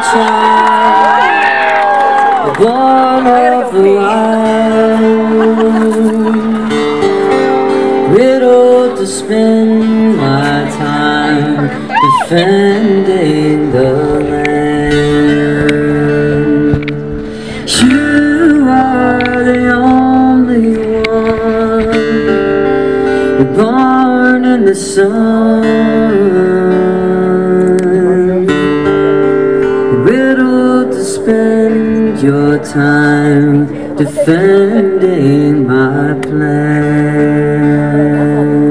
child, born of the wild, riddled to spend my time defending the land. You are the only one, born in the sun, riddled to spend your time defending my plan.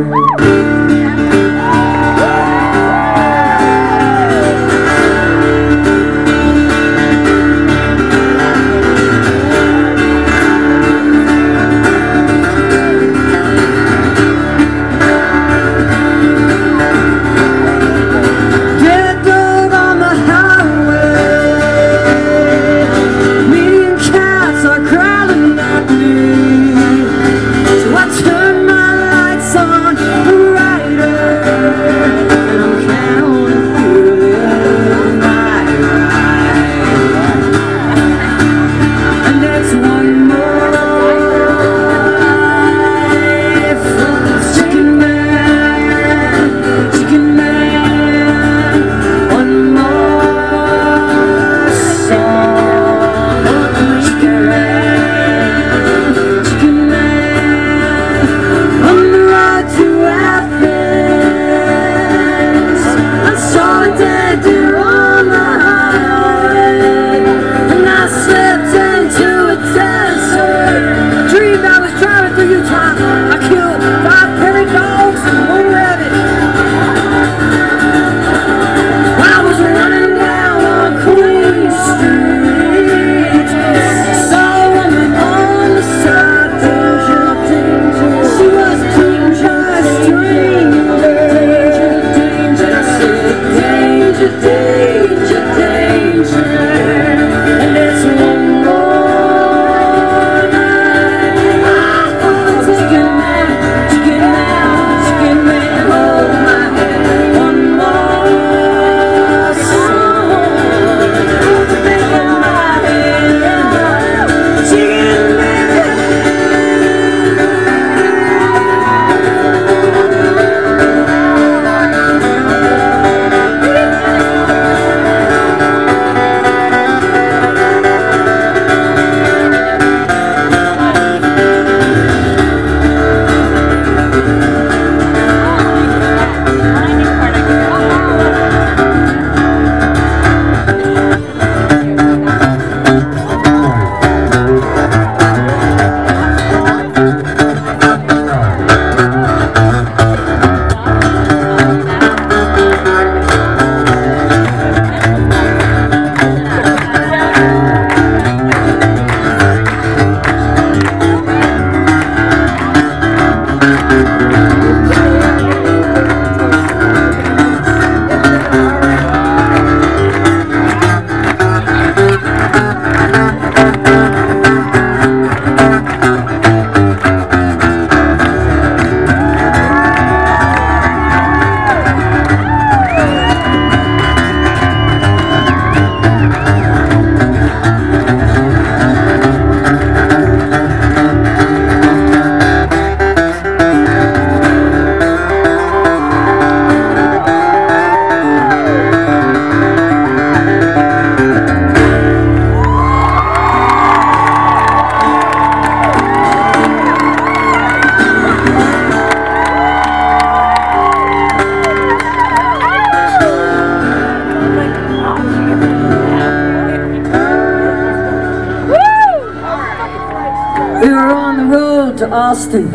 We were on the road to Austin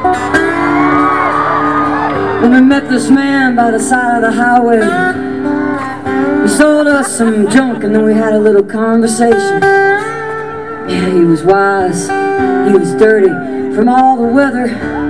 when we met this man by the side of the highway. He sold us some junk and then we had a little conversation. Yeah, he was wise, he was dirty from all the weather.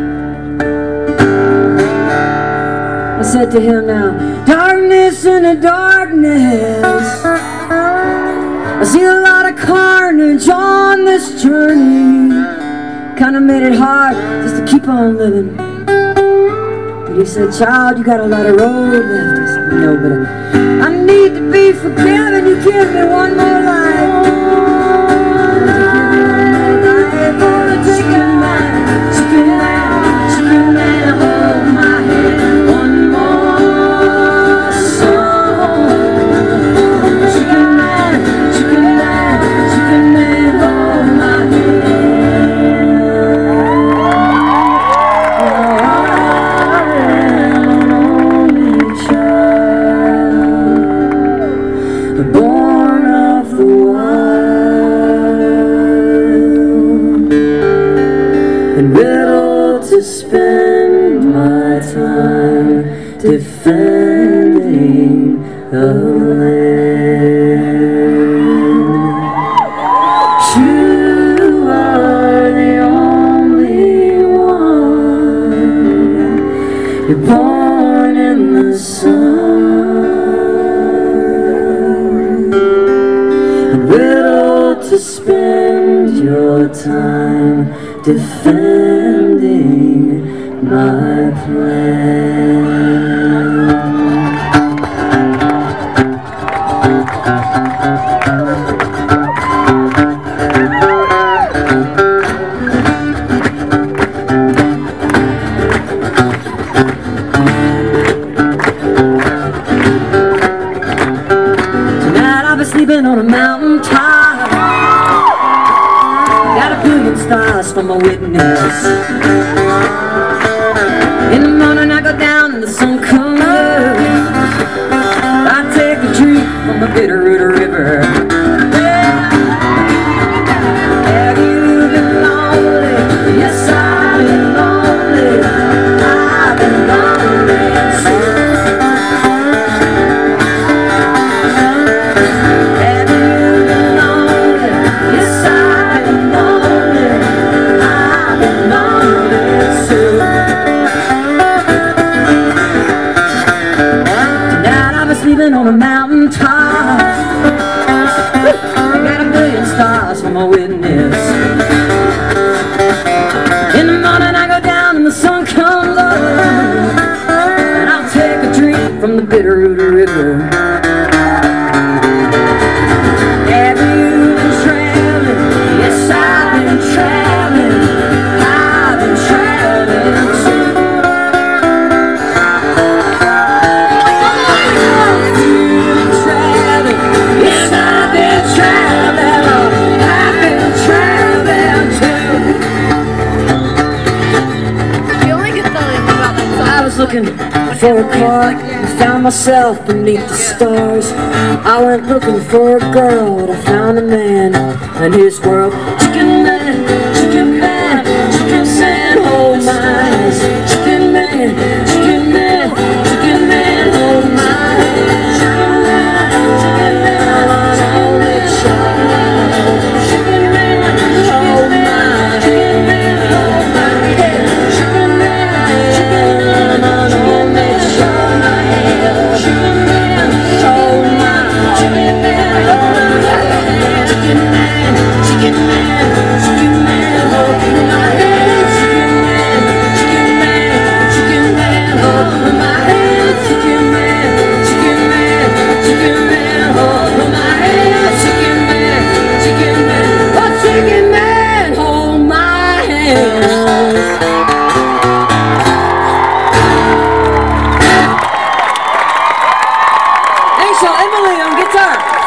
I said to him, now, darkness in the darkness, I see a lot of carnage on this journey. Kinda made it hard just to keep on living. But he said, child, you got a lot of road left. I said, no, but I need to be forgiven. You give me one more life. Chicken man, chicken man, chicken man, hold my hand. One more song. Chicken man, chicken man, chicken man, hold my hand. Born of the wild and riddled to spend my time defending the land. You are the only one. You're born in the sun, riddled to spend your time defending my plan. Tonight I'll be sleeping on a mountain top. Got a billion stars for my witness. In the morning I go down and the sun comes up. I take a drink from the Bitterroot River. Have you been lonely? Yes, I've been lonely. I've been lonely too. Have you been lonely? Yes, I've been lonely. I've been lonely too. Tonight I was sleeping on a mountain top. I got a billion stars for my witness. In the morning I go down and the sun comes up, and I'll take a drink from the Bitterroot River. Have you been traveling? Yes, I've been traveling. I've been traveling too. Yes, I've been traveling. I've been traveling too. You only get the lyrics about that song. I was looking for a car and found myself beneath the stars. I went looking for a girl, but I found a man and his world. Chicken man, chicken man, chicken man, hold my hands. Chicken man, chicken man, chicken man, hold my hands. Chicken man, chicken man, hold it short. Chicken man, hold my hand. Chicken man, hold my hand. Chicken man, chicken man, hold it short. Chicken man, hold my chicken man, hold my hand. Chicken man, chicken man, chicken man, hold my hand. Chicken man, chicken man, chicken man, hold my hand. Chicken man, chicken man, chicken man, hold my hand. Chicken man, chicken man, oh chicken man, hold my hand. Thanks, y'all. Emily on guitar.